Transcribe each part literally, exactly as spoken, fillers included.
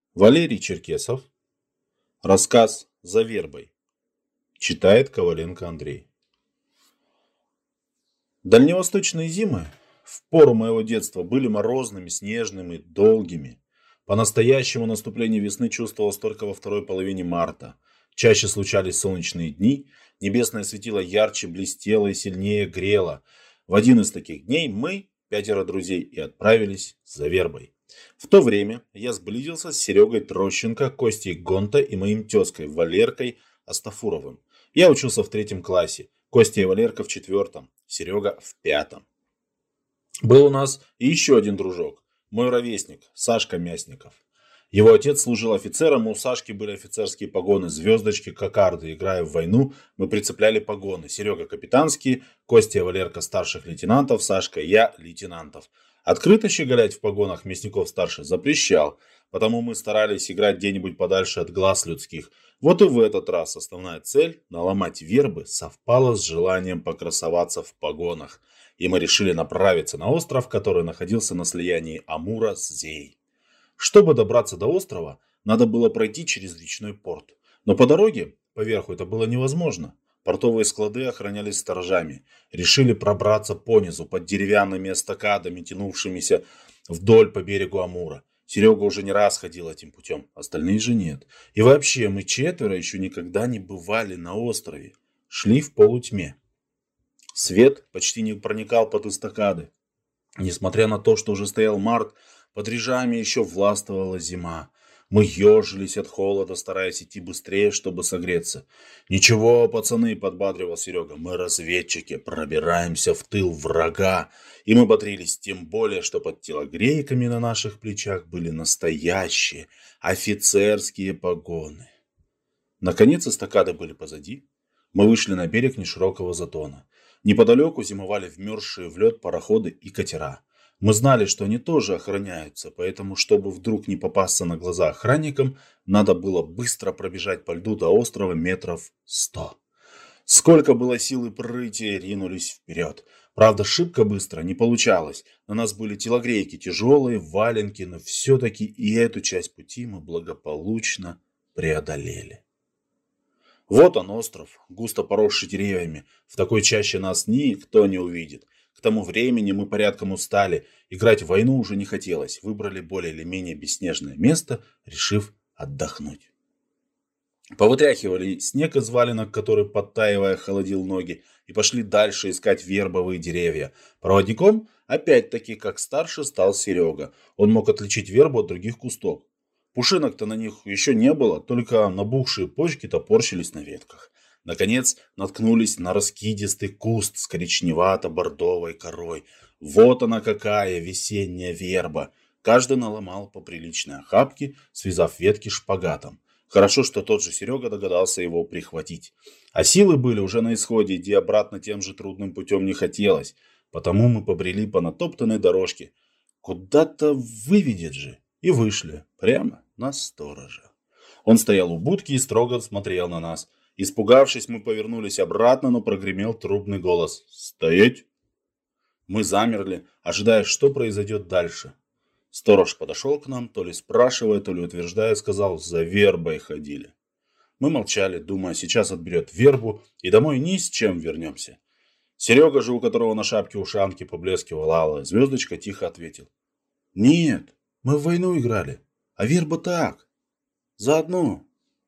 Валерий Черкесов. Рассказ «За вербой». Читает Коваленко Андрей. Дальневосточные зимы в пору моего детства были морозными, снежными, долгими. По-настоящему наступление весны чувствовалось только во второй половине марта. Чаще случались солнечные дни, небесное светило ярче, блестело и сильнее грело. В один из таких дней мы, пятеро друзей, и отправились за вербой. В то время я сблизился с Серегой Трощенко, Костей Гонта и моим тезкой Валеркой Астафуровым. Я учился в третьем классе, Костя и Валерка в четвертом, Серега в пятом. Был у нас и еще один дружок, мой ровесник, Сашка Мясников. Его отец служил офицером, и у Сашки были офицерские погоны, звездочки, кокарды. Играя в войну, мы прицепляли погоны. Серега капитанские, Костя и Валерка старших лейтенантов, Сашка и я лейтенантов. Открыто щеголять в погонах Мясников-старший запрещал, потому мы старались играть где-нибудь подальше от глаз людских. Вот и в этот раз основная цель – наломать вербы – совпала с желанием покрасоваться в погонах. И мы решили направиться на остров, который находился на слиянии Амура с Зеей. Чтобы добраться до острова, надо было пройти через речной порт. Но по дороге, поверху, это было невозможно. Портовые склады охранялись сторожами. Решили пробраться понизу, под деревянными эстакадами, тянувшимися вдоль по берегу Амура. Серега уже не раз ходил этим путем, остальные же нет. И вообще, мы четверо еще никогда не бывали на острове. Шли в полутьме. Свет почти не проникал под эстакады. Несмотря на то, что уже стоял март, под режами еще властвовала зима. Мы ежились от холода, стараясь идти быстрее, чтобы согреться. «Ничего, пацаны», — подбадривал Серега, — «мы разведчики, пробираемся в тыл врага». И мы бодрились, тем более, что под телогрейками на наших плечах были настоящие офицерские погоны. Наконец эстакады были позади. Мы вышли на берег неширокого затона. Неподалеку зимовали вмерзшие в лед пароходы и катера. Мы знали, что они тоже охраняются, поэтому, чтобы вдруг не попасться на глаза охранникам, надо было быстро пробежать по льду до острова метров сто. Сколько было сил и прыти, ринулись вперед. Правда, шибко быстро не получалось. На нас были телогрейки тяжелые, валенки, но все-таки и эту часть пути мы благополучно преодолели. Вот он, остров, густо поросший деревьями. В такой чаще нас никто не увидит. К тому времени мы порядком устали. Играть в войну уже не хотелось. Выбрали более или менее бесснежное место, решив отдохнуть. Повытряхивали снег из валенок, который, подтаивая, холодил ноги, и пошли дальше искать вербовые деревья. Проводником, опять-таки, как старше, стал Серега. Он мог отличить вербу от других кустов. Пушинок-то на них еще не было, только набухшие почки топорщились на ветках. Наконец наткнулись на раскидистый куст с коричневато-бордовой корой. Вот она какая весенняя верба. Каждый наломал по приличной охапке, связав ветки шпагатом. Хорошо, что тот же Серега догадался его прихватить. А силы были уже на исходе, идти обратно тем же трудным путем не хотелось. Потому мы побрели по натоптанной дорожке. Куда-то выведет же. И вышли прямо на сторожа. Он стоял у будки и строго смотрел на нас. Испугавшись, мы повернулись обратно, но прогремел трубный голос. «Стоять!» Мы замерли, ожидая, что произойдет дальше. Сторож подошел к нам, то ли спрашивая, то ли утверждая, сказал: «За вербой ходили». Мы молчали, думая, сейчас отберет вербу, и домой ни с чем вернемся. Серега же, у которого на шапке ушанки поблескивала алая звездочка, тихо ответил: «Нет, мы в войну играли, а верба так, заодно».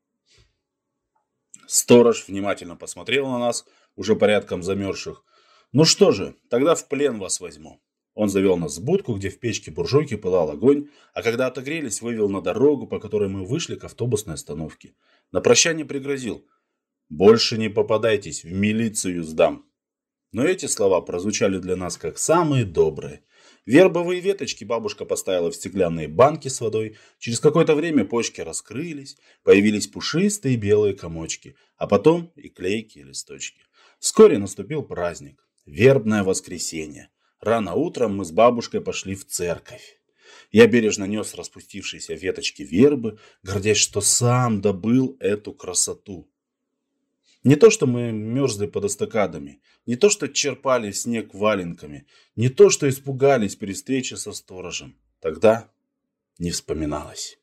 Сторож внимательно посмотрел на нас, уже порядком замерзших. «Ну что же, тогда в плен вас возьму». Он завел нас в будку, где в печке буржуйки пылал огонь, а когда отогрелись, вывел на дорогу, по которой мы вышли к автобусной остановке. На прощание пригрозил: «Больше не попадайтесь, в милицию сдам». Но эти слова прозвучали для нас как самые добрые. Вербовые веточки бабушка поставила в стеклянные банки с водой. Через какое-то время почки раскрылись, появились пушистые белые комочки, а потом и клейкие листочки. Вскоре наступил праздник – вербное воскресенье. Рано утром мы с бабушкой пошли в церковь. Я бережно нес распустившиеся веточки вербы, гордясь, что сам добыл эту красоту. Не то, что мы мерзли под эстакадами, не то, что черпали снег валенками, не то, что испугались при встрече со сторожем. Тогда не вспоминалось.